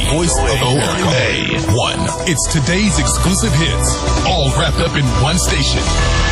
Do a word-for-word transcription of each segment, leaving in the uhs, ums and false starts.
voice of America. A one. It's today's exclusive hits, all wrapped up in one station.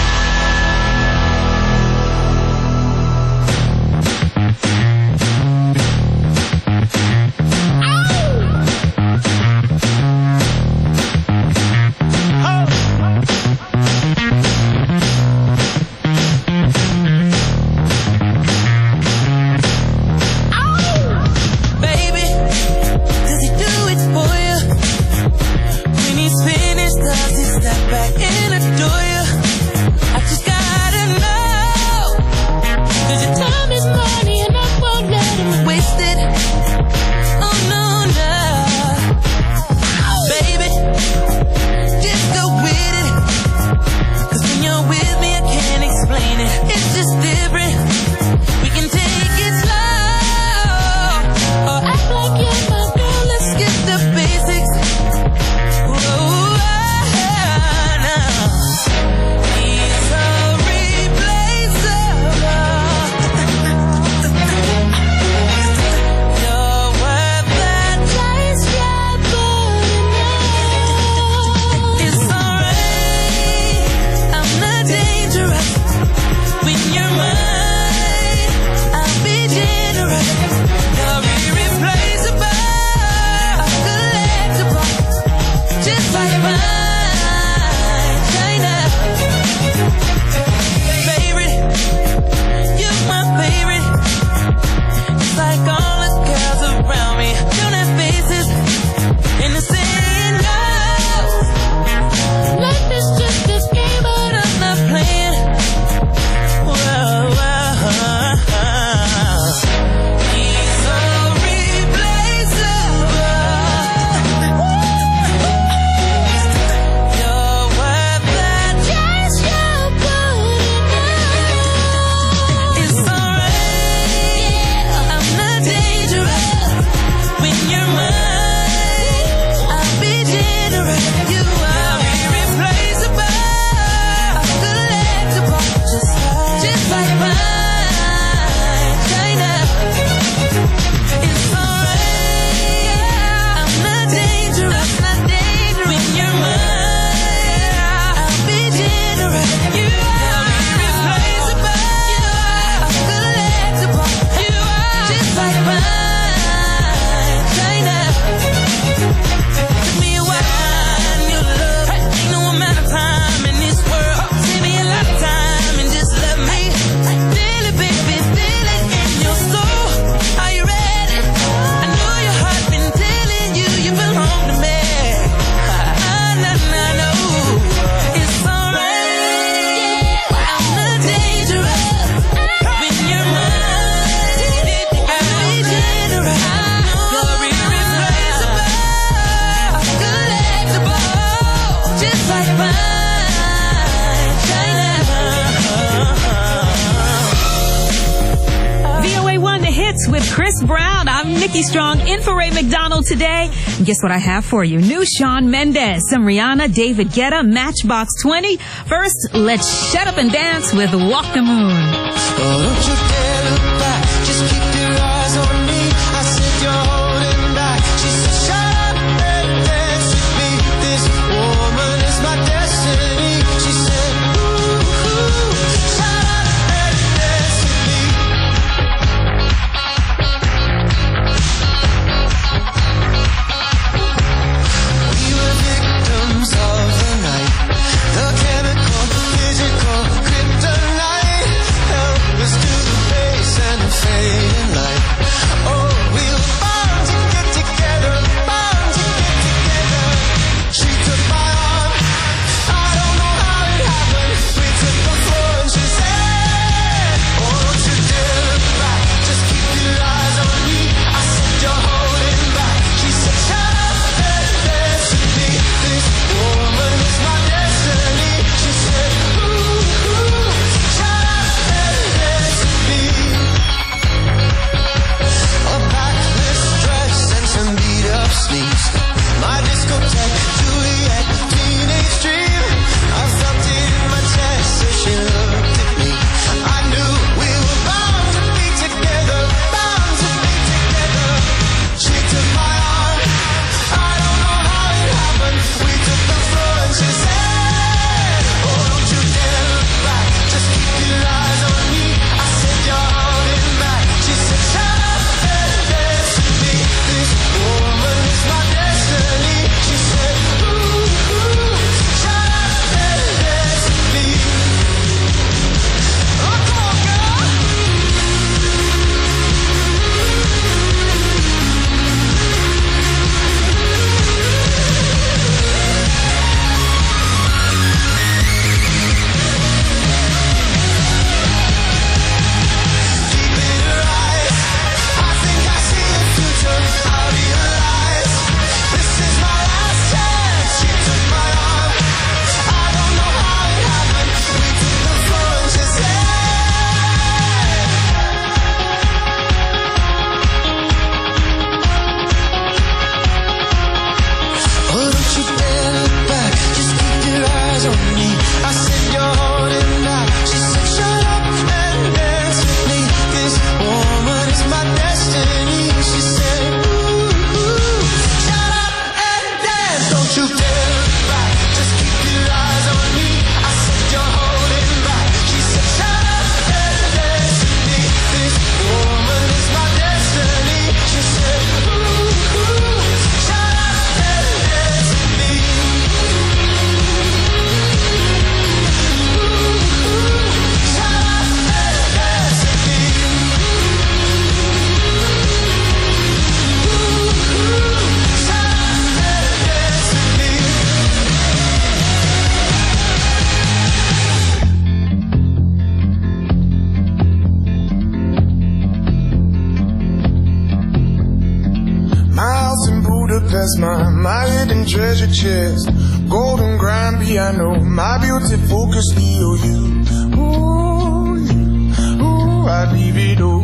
With Chris Brown. I'm Nikki Strong in for Ray McDonald today. And guess what I have for you? New Shawn Mendes, some Rihanna, David Guetta, Matchbox twenty. First, let's shut up and dance with Walk the Moon. Oh, don't you dare look back. Just keep your eyes on me. I said you're holding back. She said shut up and dance with me. This woman is my destiny. She said ooh, ooh, shut up and dance with me. We were victims of the night. The chemical, the physical, kryptonite. Help us to the Budapest, my, my hidden treasure chest. Golden grand piano, my beauty focus, E O U. Ooh, you, ooh, I'd leave it all.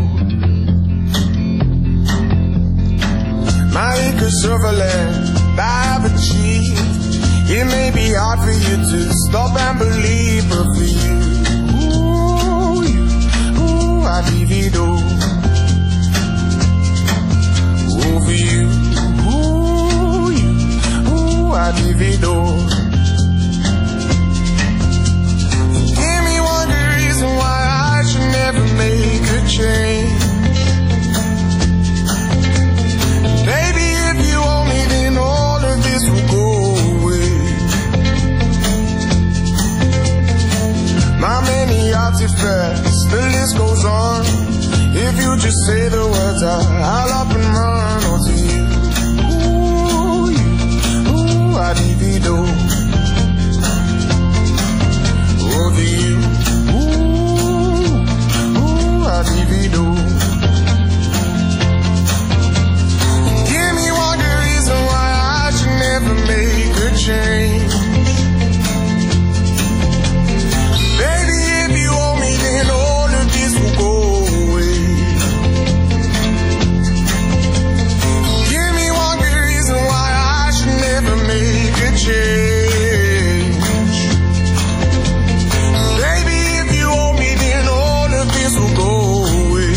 My acres of land I've achieved. It may be hard for you to stop and believe, but for you, ooh, you, ooh, I'd leave it all. Ooh, for you, ooh, you, ooh, I'd leave it all. Give me one good reason why I should never make a change. Baby, if you owe me, then all of this will go away. My many artifacts, the list goes on. If you just say the words, I'll up and run. Oh, to you, ooh, you, ooh, I'd leave it all. Oh, to you, ooh, ooh, I'd leave it all. Never make a change. Baby, if you owe me, then all of this will go away. Give me one good reason why I should never make a change. Baby, if you owe me, then all of this will go away.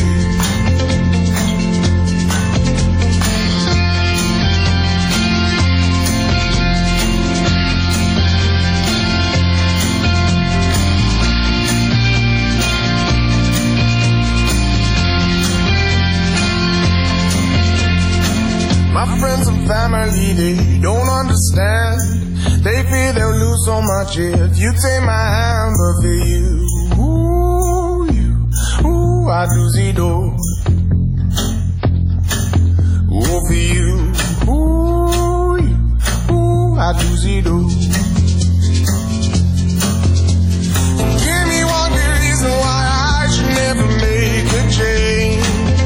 Friends and family, they don't understand. They fear they'll lose so much if you take my hand. But for you, ooh, you, ooh, I'd lose it all. Ooh, for you, ooh, you, ooh, I'd lose it all. Give me one good reason why I should never make a change.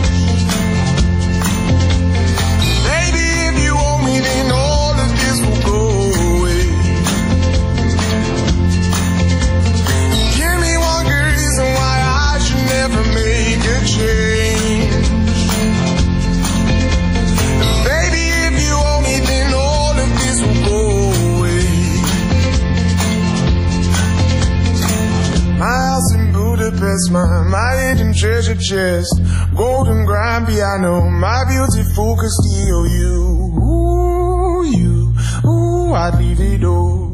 Then all of this will go away. Give me one good reason why I should never make a change. Baby, if you owe me, then all of this will go away. My house in Budapest, my, my hidden treasure chest. Golden grand piano, my beauty focus, E O U. Ooh, you, ooh, I'd leave it all.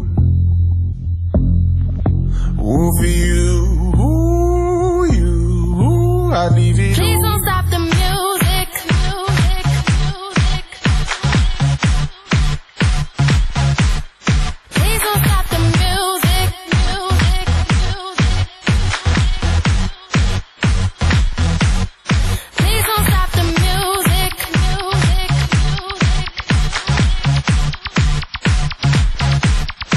Ooh, for you, ooh, you, ooh, I'd leave it all. Please don't stop the music, music, music. Please don't stop the music, music, music. Please don't stop the music, music, music.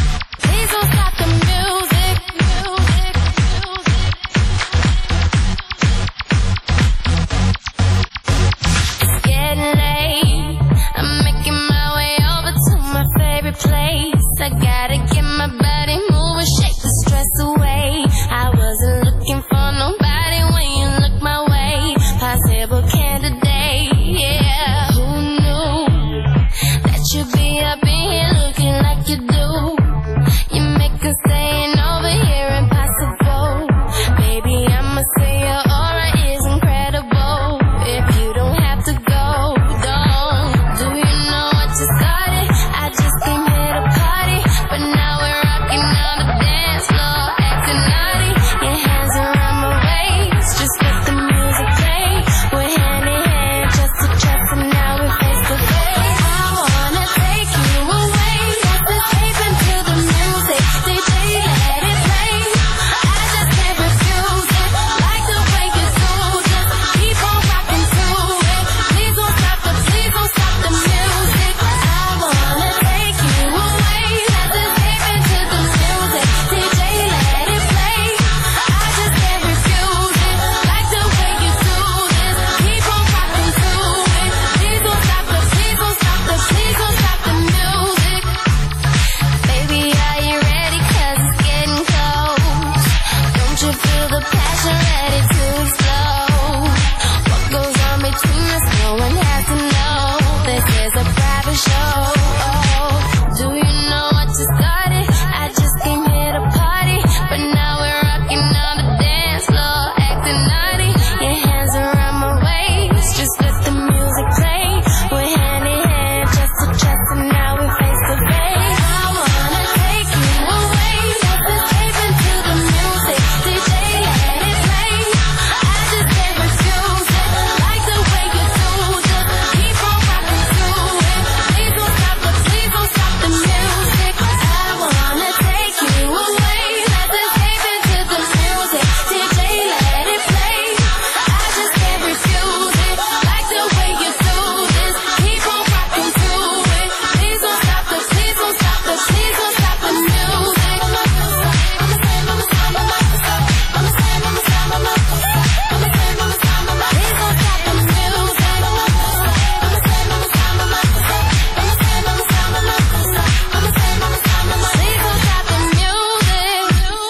for sure. Do you know what just started? I just came here to party, but now we're rocking on the dance floor, acting naughty. Your hands around my waist, just let the music play. We're hand in hand, chest to chest, and now we're face to face. I wanna take you away, let's escape into the music. D J, let it play. I just can't refuse it. Like the way you do, just keep on rocking to it. Please don't stop, but please don't stop the music. I wanna take you away, let's escape into the music. D J, let it play. I just can't refuse it. Like the way you do this, keep on rocking to it. Please don't stop the, please don't stop the, please don't stop the music. I'ma say, I'ma say, I'ma stop, I'ma say, I'ma stop, I'ma I'ma say, I'ma stop, I'ma please don't stop the music. I'ma say, I'ma stop, I'ma I'ma say, I'ma stop, I'ma I'ma say, I'ma stop, I'ma please don't stop the music.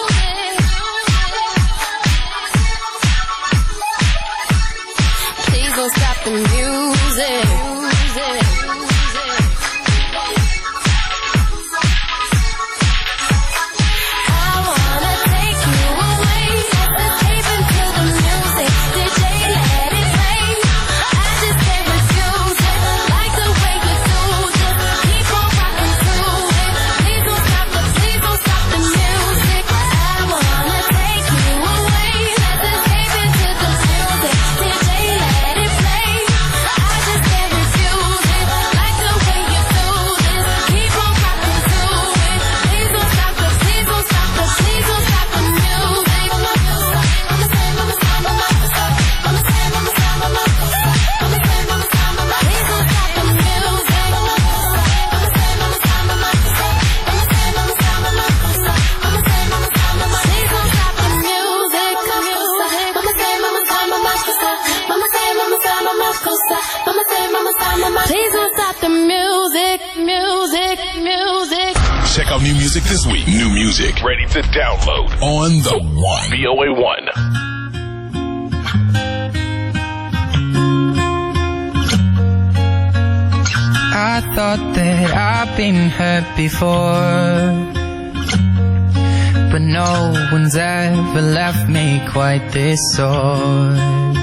Please don't stop the music. I wanna take you away, let's escape into the music. D J, let it play. I just can't refuse it. Like the way you do, just keep on rocking to it. Please don't stop the, please don't stop the music. I wanna take you away, let's escape into the music. D J, let it play. I just can't refuse it. Like the way you do this, keep on rocking to it. Please don't stop the, please don't stop the, please don't stop the music. I'ma say, I'ma stop, I'ma stop, I'ma say, I'ma stop, I'ma I'ma say, I'ma stop, I'ma please don't stop the music. I'ma say, I'ma stop, I'ma I'ma say, I'ma stop, I'ma I'ma say, I'ma stop, I'ma please don't stop the music. I'ma say, I'ma stop, I'ma stop, I'ma say, I'ma stop, I'ma stop, I'ma say, I'ma stop, I'ma please don't stop the music, music, music. Check out new music this week. New music ready to download on the One. V O A one. I thought that I've been hurt before, but no one's ever left me quite this sore.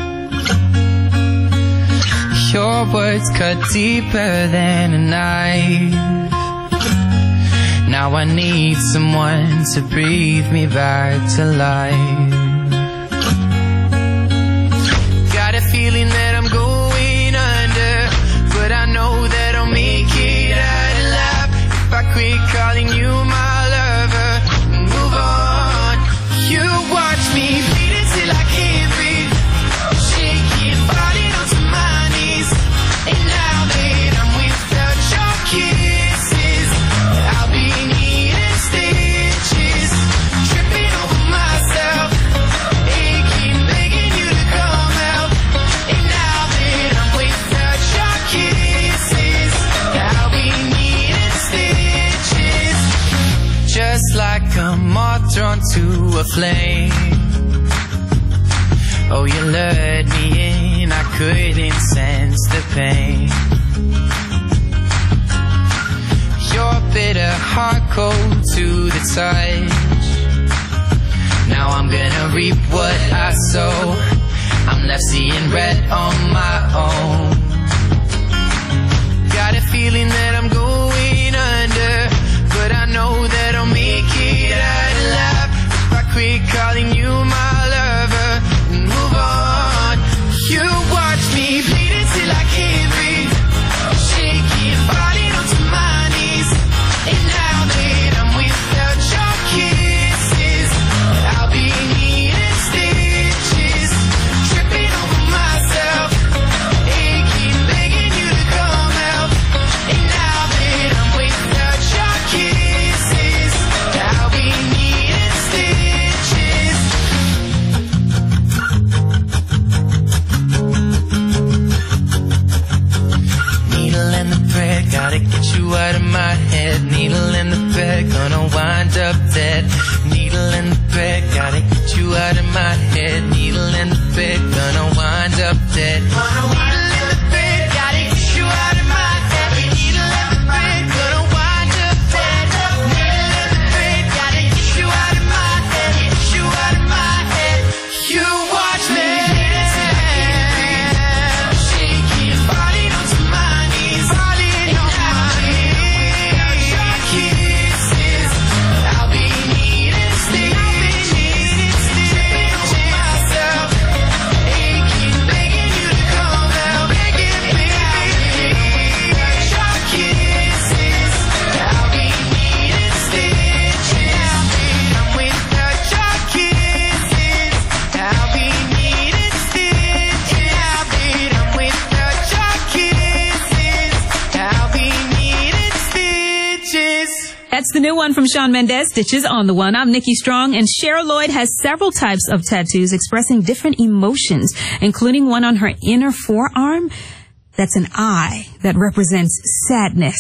Your words cut deeper than a knife. Now I need someone to breathe me back to life. Got a feeling that I'm going under, but I know that I'll make it out alive if I quit calling you my lover and move on. You watch me bleed until I can't breathe, shaking, falling onto my knees. And now that I'm without your kisses, I'll be needing stitches, tripping over myself, aching, begging you to come out. And now that I'm without your kisses, I'll be needing stitches. Just like a moth drawn to a flame. Oh, you lured me in, I couldn't sense the pain. Your bitter heart cold to the touch. Now I'm gonna reap what I sow. I'm left seeing red on my own. Got a feeling that I'm going under, but I know that I'll make it out alive if I quit calling you my lover and move on. You watch me bleed until I can't breathe, shaking, falling onto my knees. And now that I'm without your kisses, I'll be needing stitches, tripping over myself, aching, begging you to come out. And now that I'm without your kisses, I'll be needing stitches. Needle in the thread, gotta get you out of my head. Needle in the thread, gonna wind up dead. Needle in the thread, gotta get you out of my head. Needle in the thread, gonna wind up dead. Needle in the thread, gotta get you out of my head. Needle That's the new one from Shawn Mendes, Stitches on the One. I'm Nikki Strong, and Cheryl Lloyd has several types of tattoos expressing different emotions, including one on her inner forearm. That's an eye that represents sadness.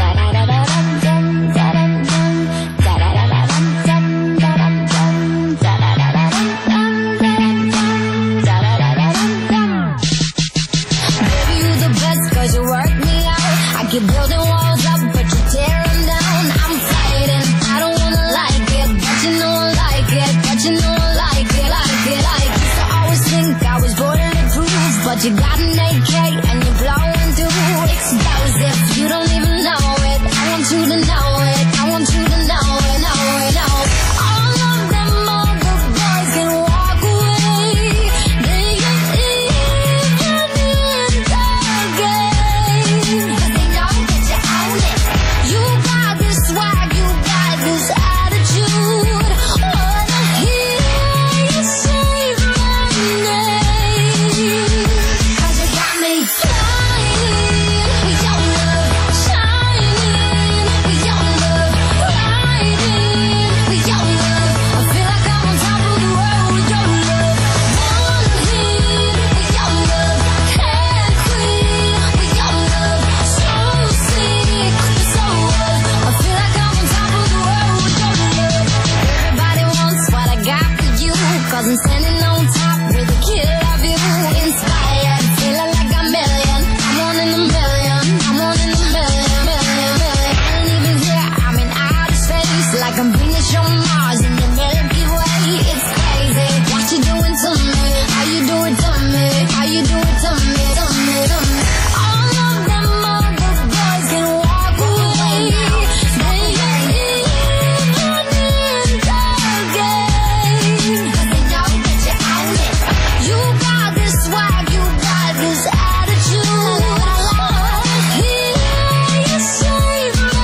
You're building walls up, but you tear them down. I'm fighting, I don't wanna like it, but you know I like it, but you know I like it, like it, like it. So I always think I was bulletproof, but you got an A K and you're blowing through explosive. You don't even know it. I want you to know it. I want you to know it, know it, know it. All of them other boys can walk away. They ain't even in the game. You got this swag, you got this attitude. Wanna hear you say my name? 'Cause you got me flying with your love, shining with your love, riding with your love. I feel like I'm on top of the world with your love. One hit with your love, can't quit with your love. So sick, so I feel like I'm on top of the world with your love. Everybody wants what I got for you, 'cause I'm standing on top with a kill of you. Inspired, feeling like a million. I'm one in a million. I'm one in a million, million, million. I ain't even here, I'm in outer space, like I'm Venus on Mars in the Milky Way. It's crazy what you doing to me. How you do it to me? How you do it to me? To me, to me. All of them other boys can walk away. They ain't even in the game. 'Cause they know that you own it. You got this swag, you got this attitude. I wanna hear you say my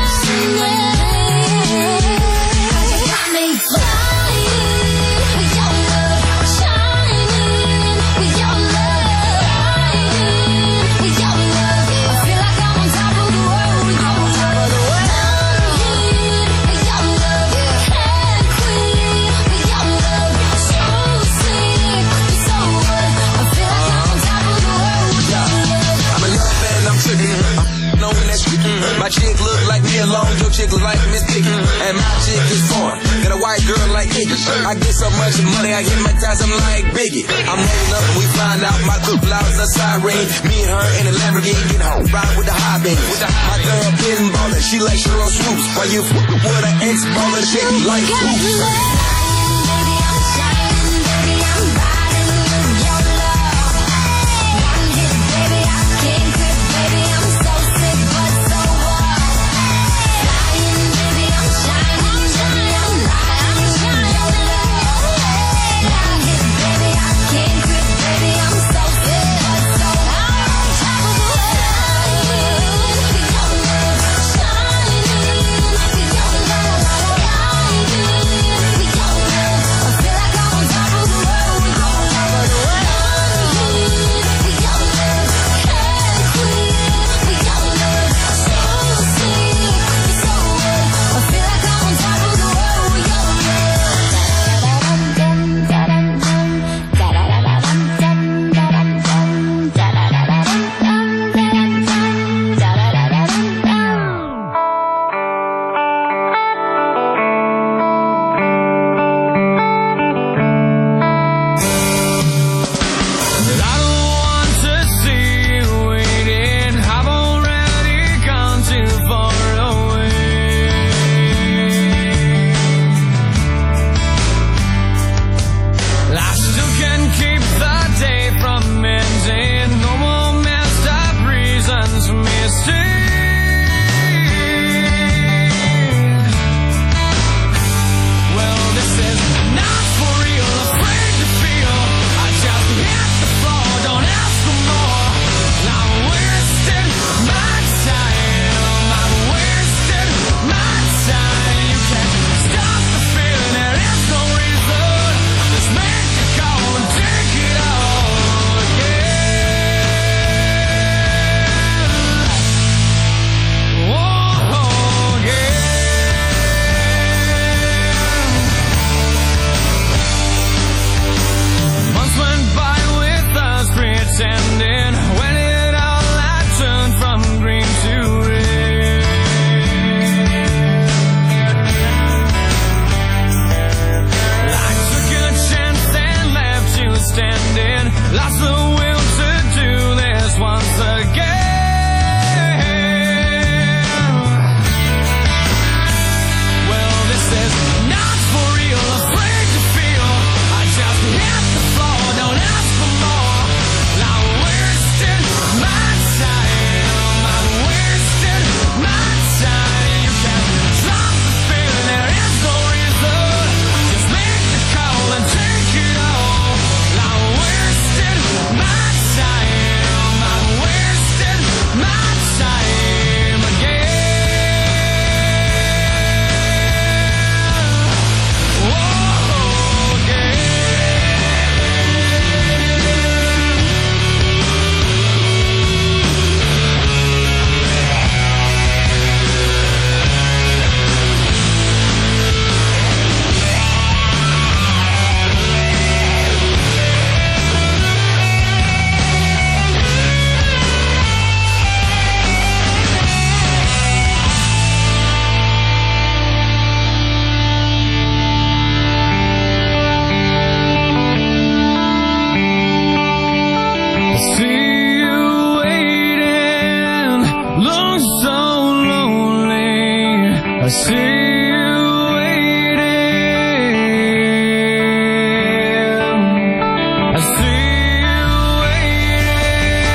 name. 'Cause you got me flying with your love, shining with your love, riding with your love. I feel like I'm on top of the world with your love. One hit with your love, can't quit with your love. So sick, so what? I feel like I'm on top of the world with your love. I'm a love fan, I'm tripping. I'm knowing that shit. My chick look like me alone, your chick look like Miss Piggy. And my chick is foreign, got a white girl like Iggy. I get so much money, I hit my ties, I'm like Biggie. I'm rolling up and we find out my good blouse a siren. Me and her in a Lamborghini, get home, ride with the high beam. My girl been ballin', she like Sheryl Swoops. While you f with an ex-ballin' chick like Swoops. Baby, I'm shining, baby, I'm riding with your love. One hit, baby, I can't quit, baby, I'm so sick, but so what? Flying, baby, I'm shining, baby, I'm riding with your love. One hit, baby, I can't quit, baby, I'm so sick, but so what? On top of the world with your love, shining with your love, riding with your I see you waiting. I see you waiting.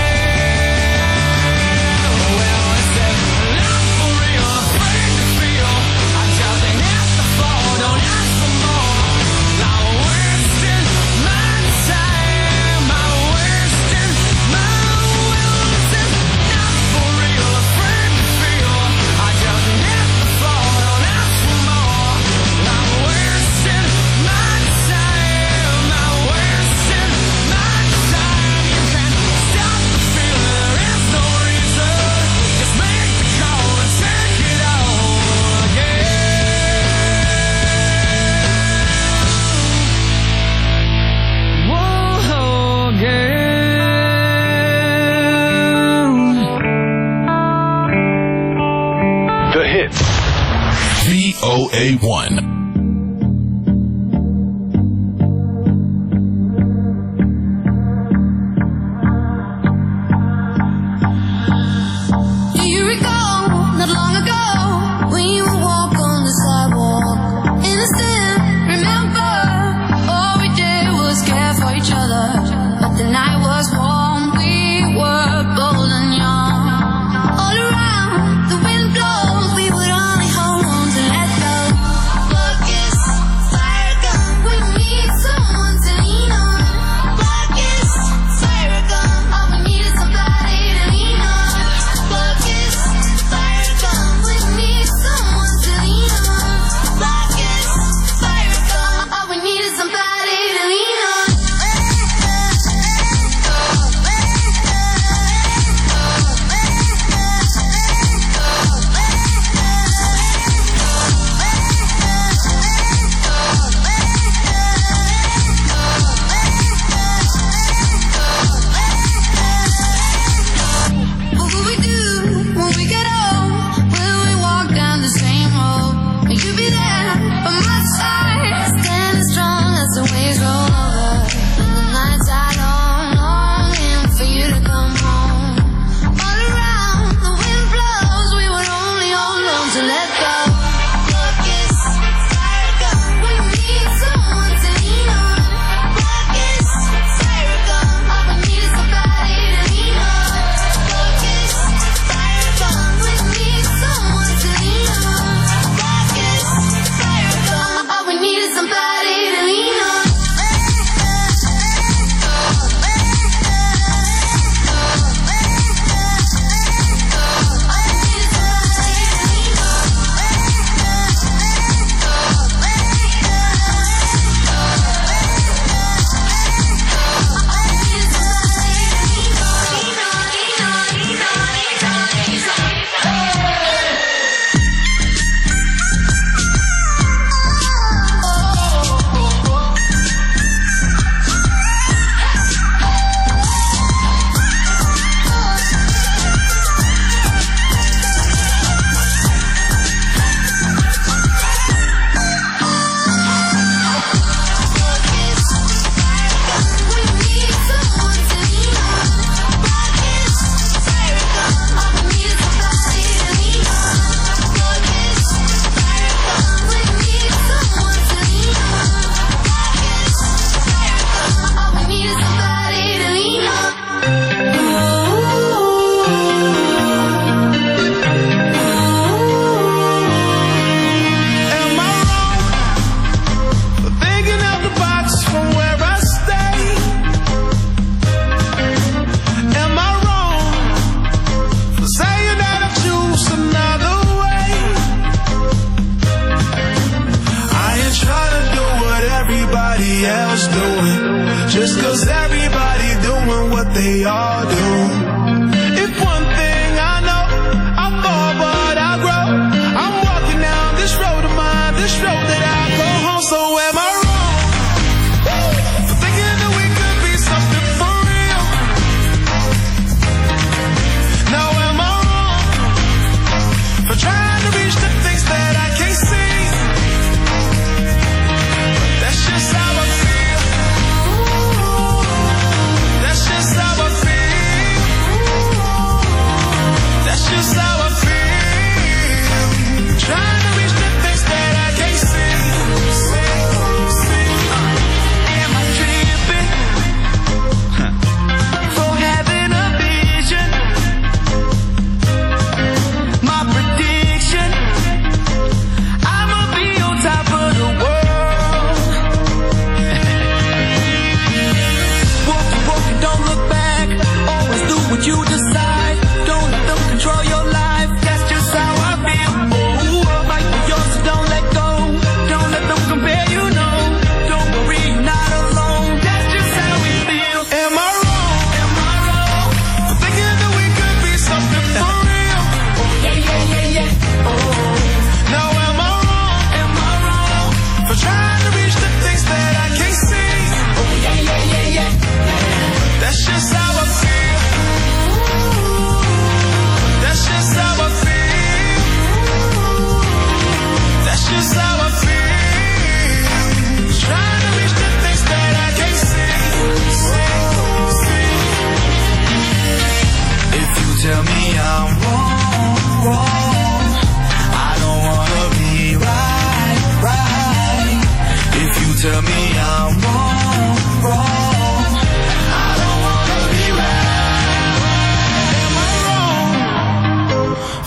Well, I said, love for real, afraid to feel. I'm jumping at the fall, don't ask for more. I'm wasting my time, I'm wasting my will. I said, love for real, afraid to feel. I'm jumping at the fall, don't ask for more. I'm wasting my time, I'm wasting my time. You can't stop the feeling, there is no reason. Just make the call and take it all again. Whoa, again. The hits. V O A one. Do you recall not long ago when you would walk on the sidewalk? Innocent, remember, all we did was care for each other. But the night was warm, we were bold and young. All around, the wind blows, we would only hold on to let go. Focus, fire gun, we need someone to lean on. Focus, fire gun, all we need is somebody to lean on. Focus, fire gun, we need someone to lean on. Focus, fire gun, all we need is somebody to lean on. What will we do when we get old? Will we walk down the same road? Will you be there by my side, standing strong as the waves roll over? And the nights are long, longing for you to come home. All around, the wind blows, we would only hold on to let go. Focus, fire gun, we need someone to lean on. Focus, fire gun, all we need is somebody to lean on. Focus, fire gun, we need someone to lean on. Focus, fire gun, all we need is somebody to lean on. Am I wrong for thinking out the box from where I stay? Am I wrong for saying that I choose another way? I ain't trying to do what everybody else doing, just cause everybody doing what they all do. If one thing I know, I fall but I grow. I'm walking down this road of mine, this road that I go home. So am I wrong for thinking that we could be something for real? Now am I wrong for trying to reach the things that I can't see? That's just how I feel. That's just how I feel.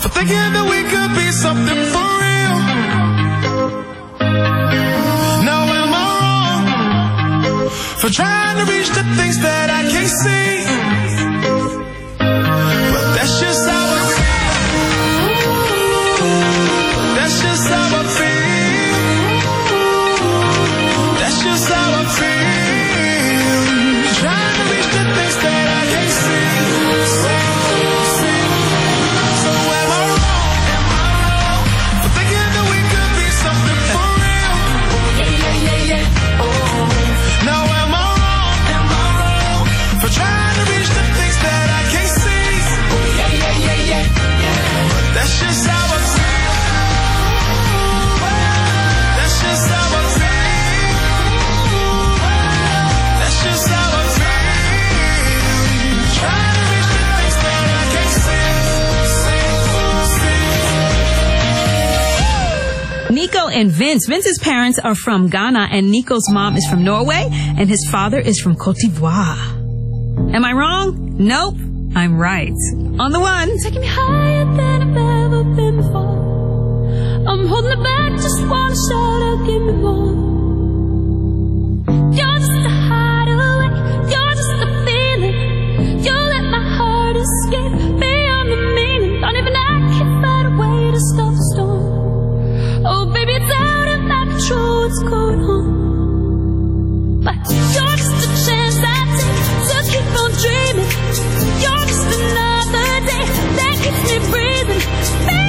for thinking that we could be something for real. Now am I wrong for trying to reach the things that I can't see? But that's just how I feel. That's just how I feel. That's just how I feel. Trying to reach the things that I can't see. So am I wrong? Am I wrong for thinking that we could be something for real? Yeah, yeah, yeah, yeah. Oh. Now am I wrong? Am I wrong for trying to reach the things that I can't see? Yeah, yeah, yeah, yeah, yeah. But that's just how I feel. That's just how I feel. That's just how I feel. Trying to reach the things that I can't see. Nico and Vince. Vince's parents are from Ghana, and Nico's mom is from Norway, and his father is from Cote d'Ivoire. Am I wrong? Nope. I'm right. On the one. Taking me higher than I've ever been before. I'm holding it back, just wanna shout out, give me more. You're just a hideaway, you're just a feeling. You let my heart escape beyond the meaning. Don't even I can find a way to stop the storm. Oh baby, it's out of my control, what's going on? But you're just a chance I take to keep on dreaming. You're just another day that keeps me breathing. Baby,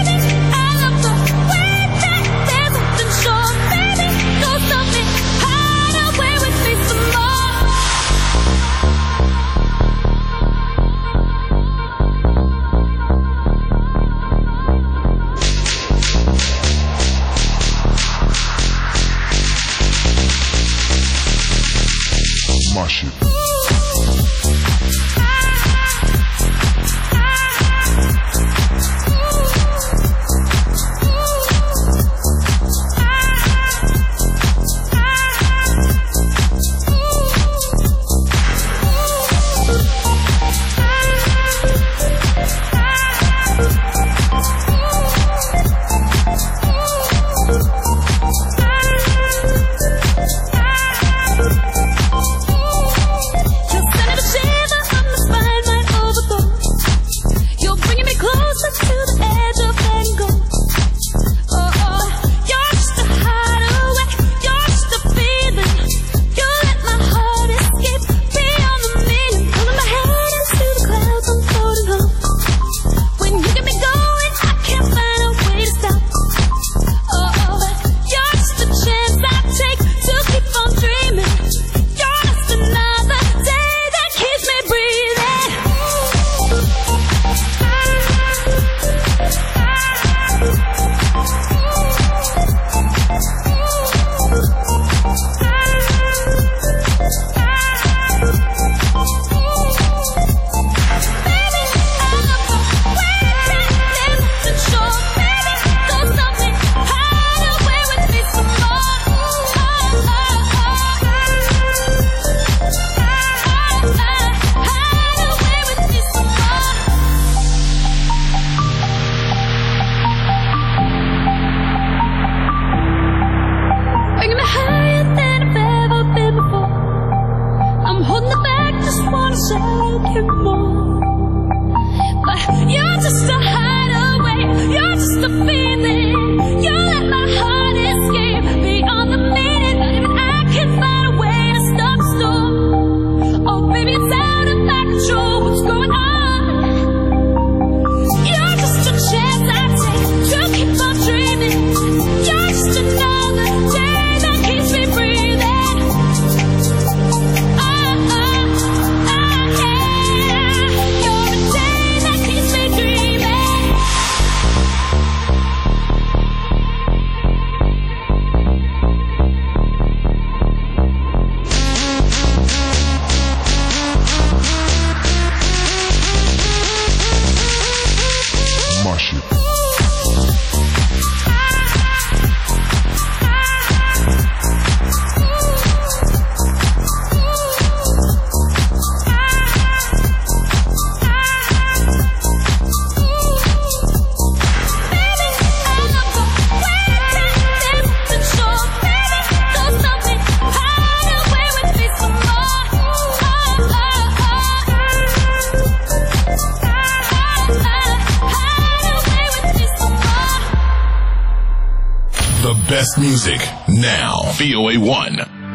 The best music now. V O A one.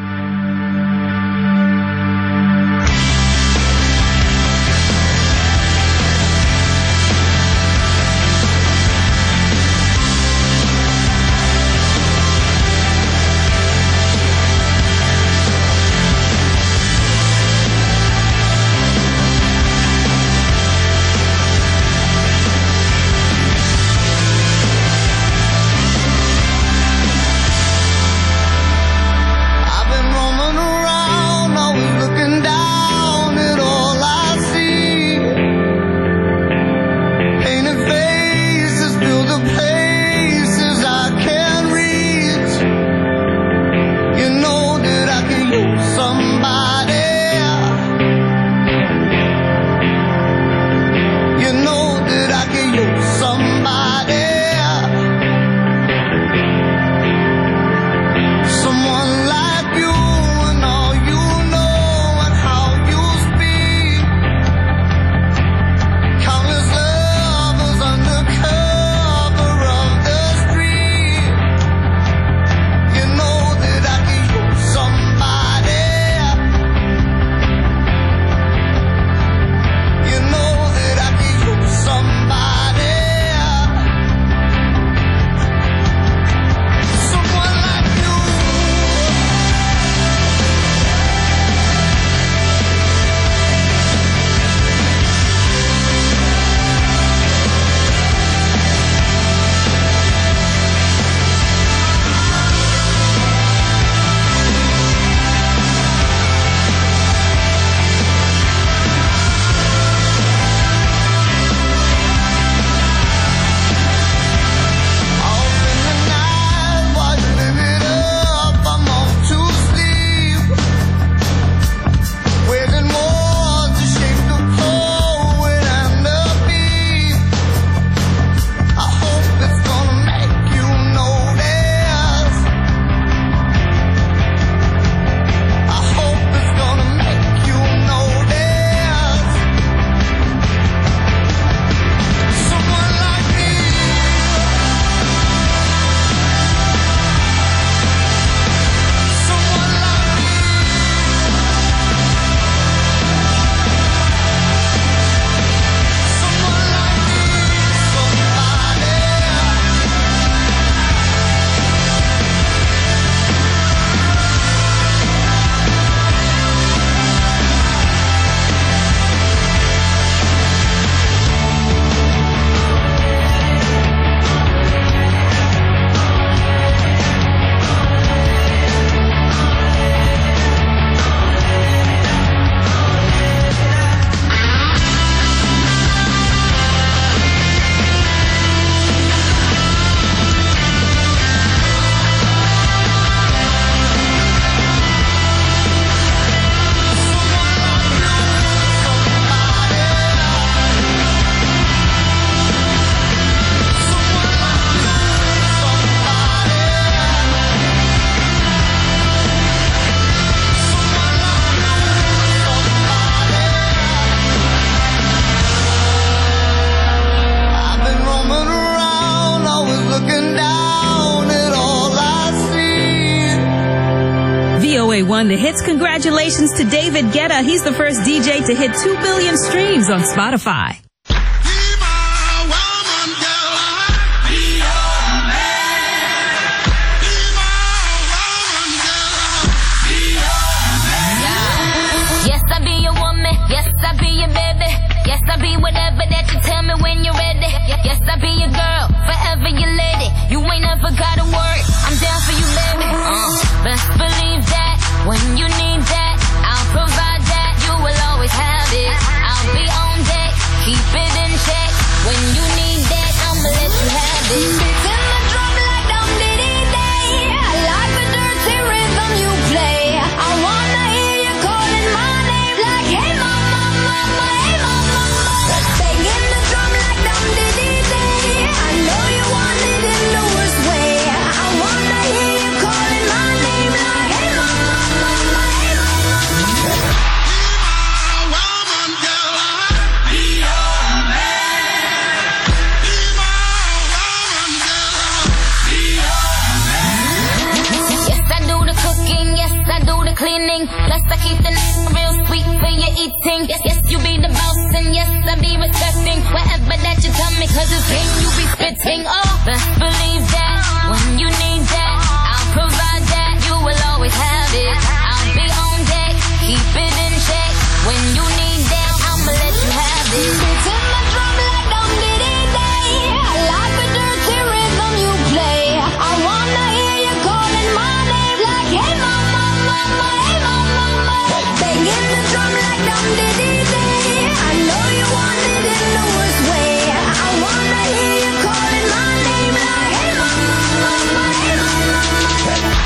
One, the hits. Congratulations to David Guetta. He's the first D J to hit two billion streams on Spotify. Yes, I be your woman. Yes, I be your baby. Yes, I be whatever that you tell me when you're ready. Yes, I be your girl, forever your lady. You ain't never gotta worry. I'm down for you, baby. Uh, best believe that. When you need that, I'll provide that. You will always have it. I'll be on deck, keep it in check. When you need that, I'ma let you have it. Beats in the drum like dum diddy day. I like the dirty rhythm you play. I wanna hear you calling my name like, hey mama, mama, hey mama, mama. Banging the drum like dum diddy day. I know you want it in the worst way. I wanna hear you calling my name like, hey mama. cleaning. Plus I keep the n- real sweet for your eating. Yes, yes, you be the boss and yes, I be respecting whatever that you tell me, cause it's game you be spitting. Oh, best believe that when you need that, I'll provide that. You will always have it. I'll be on deck, keep it in check. When you need that, I'ma let you have it. Beating my drum like I'm Diddy Day. I like the dirty rhythm you play. I wanna hear you calling my name like, hey mama, mama, hey mama, mama. Banging the drum like I'm Diddy Day. I know you want it in the worst way. I wanna hear you calling my name like, hey mama, mama, hey mama, mama.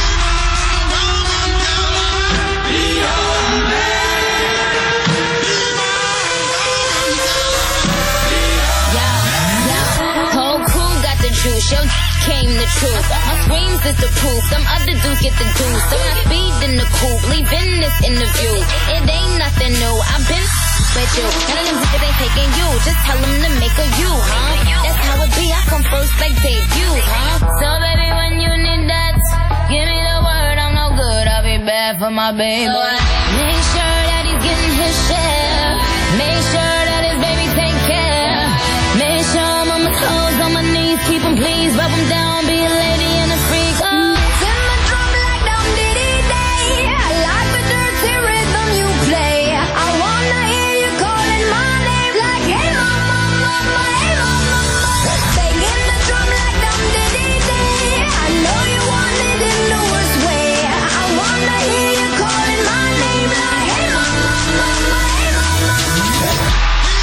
Your came the truth. My screams is the proof. Some other dudes get the juice. So I speed in the coupe, leaving this interview. It ain't nothing new. I've been with you. None of them niggas ain't taking you. Just tell them to make a you, huh? That's how it be. I come first like debut, huh? So baby, when you need that, give me the word. I'm no good. I'll be bad for my baby. So I make sure that he's getting his share. Make sure that his baby take care. Make sure I'm on my toes, on my knees, keep him please, rub him down, be a lady and a freak. Oh, send my drum like I'm Diddy Day. I like the dirty rhythm you play. I wanna hear you calling my name like, hey mama, mama, hey mama, mama. Banging the drum like I'm Diddy Day. I know you want it in the worst way. I wanna hear you calling my name like, hey mama, mama, hey mama, mama.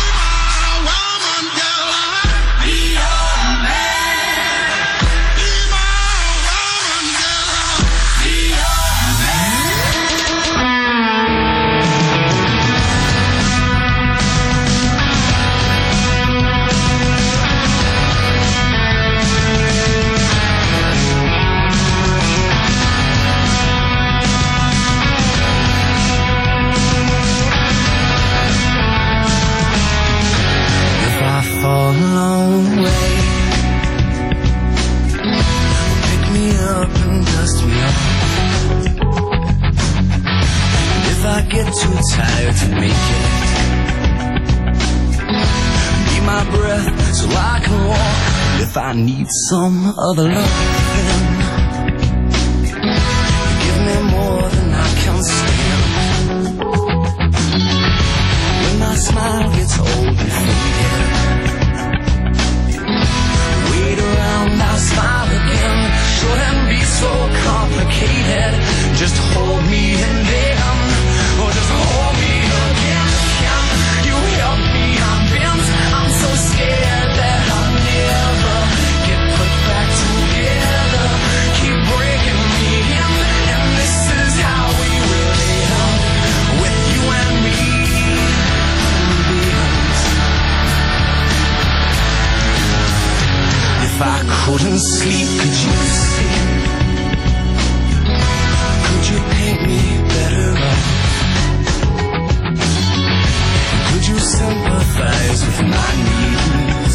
Fall a long way. Pick me up and dust me off. And if I get too tired to make it, be my breath so I can walk. And if I need some other loving, give me more than I can stand. When my smile gets old and faded, I'll smile again. Shouldn't be so complicated. Just hold me and then, or just hold me again. Can you help me? I'm bent. I'm so scared that I'll never get put back together. Keep breaking me in, and this is how we will end. With you and me. If I couldn't sleep, could you see? Could you paint me better off? Could you sympathize with my needs?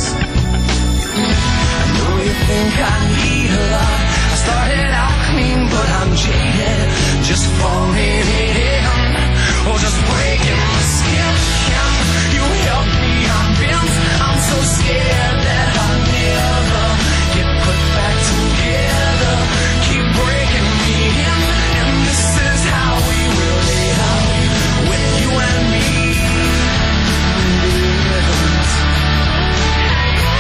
I know you think I need a lot. I started out clean, but I'm jaded. Just falling in, or just breaking my skin. Can you help me? I'm bent. I'm so scared that I'll never get put back together. Keep breaking me in, and this is how we will lay out with you and me.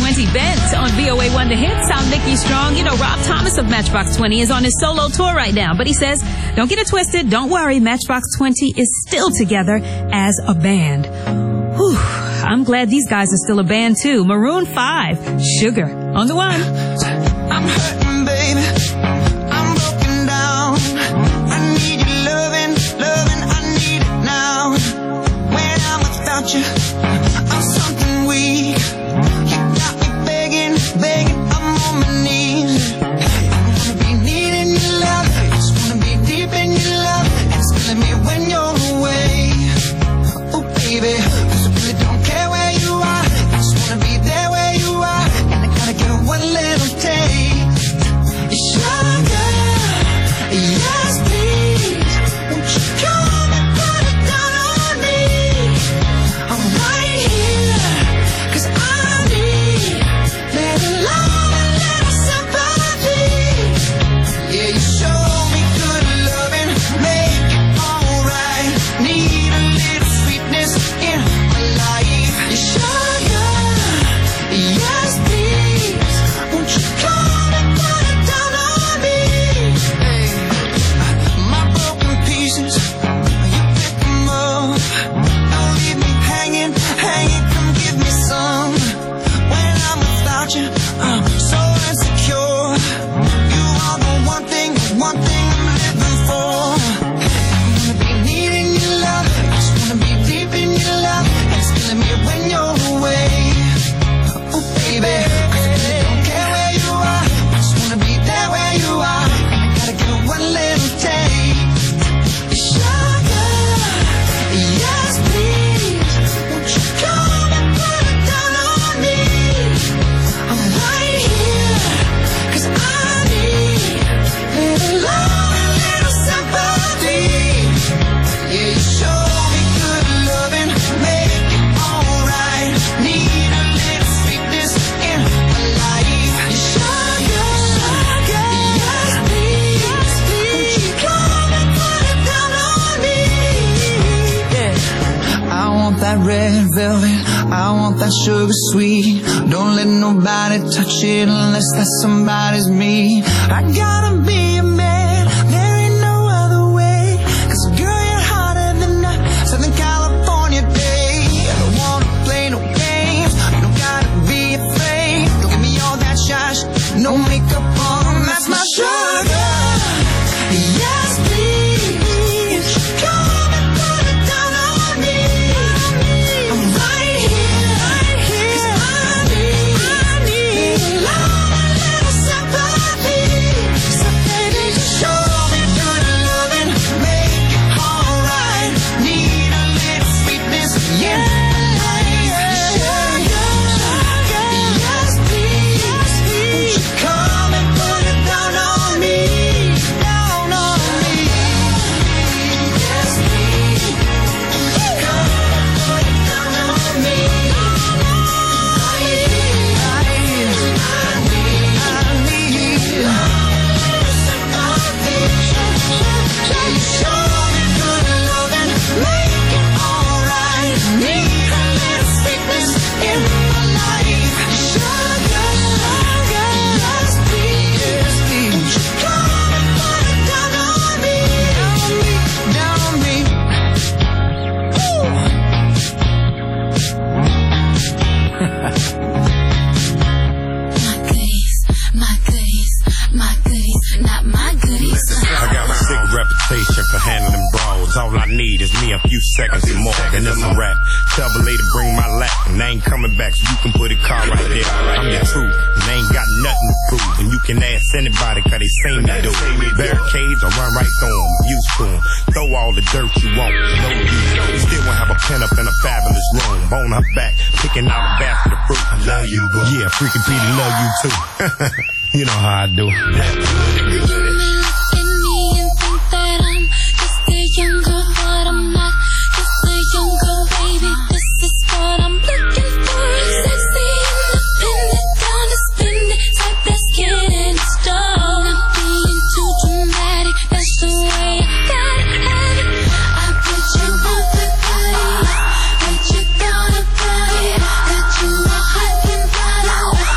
twenty Bent on V O A one The Hits. I'm Nikki Strong. You know, Rob Thomas of Matchbox twenty is on his solo tour right now, but he says, don't get it twisted. Don't worry. Matchbox twenty is still together as a band. Whew. I'm glad these guys are still a band too. Maroon five, Sugar on the one. I'm hurting, baby. I'm broken down. I need your loving, loving. I need it now. When I'm without you, I'm something weak. You got me begging, begging. I'm on my knees. I wanna be needing your love. I just wanna be deep in your love. And it's killing me when you're away. Oh, baby, 'cause I really don't care where you are. I just wanna be there where you are. And I gotta get one little taste. Sugar, yes please. Won't you come and put it down on me? I'm right here, 'cause I need little love and little sympathy. Yeah, you show me good loving, make it alright. Need a little sweetness in my life. You sugar, yes please. Won't you come and put it down on me? Hey, my broken pieces, you pick them up. Don't leave me hanging, hanging. Come give me some. When I'm without you, I'm so insecure. You are the one thing, the one thing I'm living for. I wanna be needing your love. I just wanna be deep in your love. And it's killing me when you're away. Oh baby, 'cause I really don't care where you are. I just wanna be there where you are. And I gotta get one little taste. Sugar, yes please. Won't you come and put it down on me? I'm right here, 'cause I need little love and little sympathy. Yeah, you show me good loving, make it alright. Need a little sweetness in my life. You sugar, yes please. Won't you come and put it down on me? Yeah. I want that red velvet, I want that sugar sweet. Don't let nobody touch it unless that somebody's me. I gotta be a man, there ain't no other way. 'Cause girl, you're hotter than a Southern California day. I don't wanna play no games, you don't gotta be afraid. Don't give me all that shush, no makeup on, that's my sugar. Yes please. Won't you come and put it down on me? I'm right here, 'cause I need, I need love and little sympathy. So baby, just show me good loving, make it alright. Need a little sweetness in my life. Sugar, yes please. Won't you come and put it down on me? Down on me. Yes please. Come and put it down on me. I need, I need, I need sympathy. You show me good loving, make it alright. Need a little sweetness in my life. Sugar, yes please. Won't you come and put it down on me? Down on me, down My goodies, my goodies, my goodies, not my goodies. I got a sick reputation for handling brawls. All I need is me a few seconds and more, and it's a rap. Tell the lady bring my lap, and they ain't coming back, so you can put a car right there. I'm the truth, and they ain't got nothing to prove. And you can ask anybody, 'cause they seen me do it. Barricades, I run right through them, used to them. Throw all the dirt you want, no use. You still won't have a pen up in a fabulous room. On her back, picking out a basket of fruit. I love you, bro. Yeah, freaking Petey love you too. You know how I do. You may look at me and think that I'm just a young girl, but I'm not just a young girl, baby. This is what I'm looking for. Sexy, independent, down to spend it, type that's getting started. Not being too dramatic, that's the way I gotta have it. I bet you want the body, bet you thought about it, that you are hot and bothered.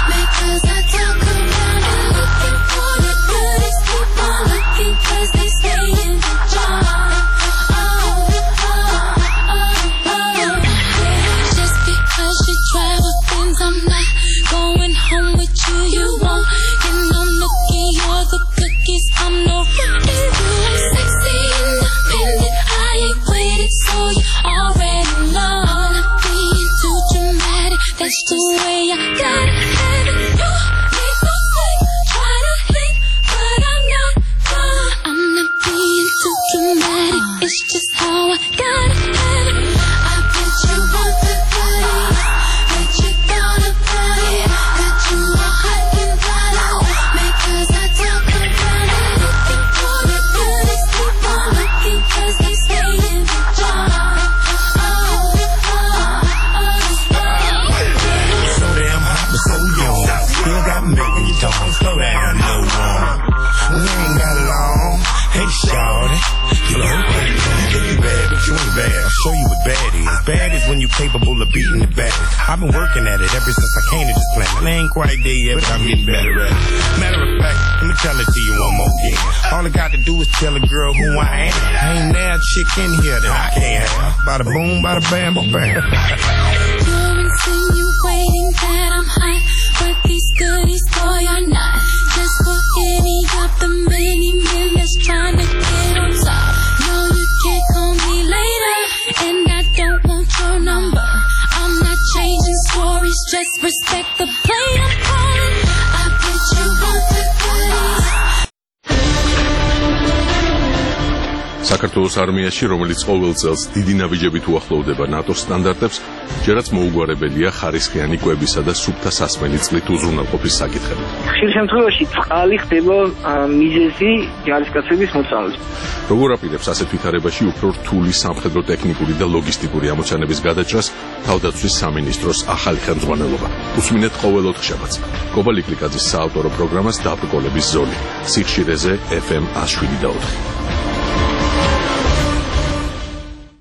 so you already know. I'm not being too dramatic, that's the way I gotta have it. You make no sense, try to hate, but I'm not done. I'm not being too dramatic, it's just how I gotta have it. I bet you want the goodies, bet you gonna buy it, got you all hot and bothered, because I talk about it. Looking for the goodies, keep on looking, cause they stay in the jar. Oh, oh, oh, oh. So damn hot, but so young. Still got me making you talk. Slow down, no one. We ain't got long. Hey, shawty. You know, you think you bad, but you ain't bad. I'll show you what bad is. Bad is when you're capable of beating the baddest. I've been working at it ever since I came to this planet. I ain't quite there yet, but I'm getting better at it. Matter of fact, let me tell it to you one more again. All I got to do is tell a girl who I am. Ain't now a chick in here that I can't have. Bada boom, bada bam, bada bam. You're insinuating that I'm hot with these goodies, boy, you're not. Just for any of the many men that's trying to get on top. No, you can't call me later, and I don't want your number. I'm not changing stories, just respect the play I'm calling. I bet you want the goodies. საქართველოს არმიაში, რომელიც ყოველ წელს დიდი ნაბიჯებით უახლოვდება ნატოს სტანდარტებს, ჯერაც მოუგვარებელია ხარისხიანი კვებისა და სუფთა სასმელი წყლით უზრუნველყოფის საკითხები. ხშირ შემთხვევაში წყალი ხდება მიზეზი ჯარისკაცების მოწამვლის. როგორ აპირებს ასეთ ვითარებაში უფრო რთული სამხედრო ტექნიკური და ლოგისტიკური ამოცანების გადაჭრას თავდაცვის სამინისტროს ახალი ხელმძღვანელობა? უსმინეთ ყოველ ოთხშაბათს. კობა ლიკლიკაძის საავტორო პროგრამას დაბრკოლების ზოლი. სიხშირეზე ეფ ემ ათს შვიდი და ოთხი.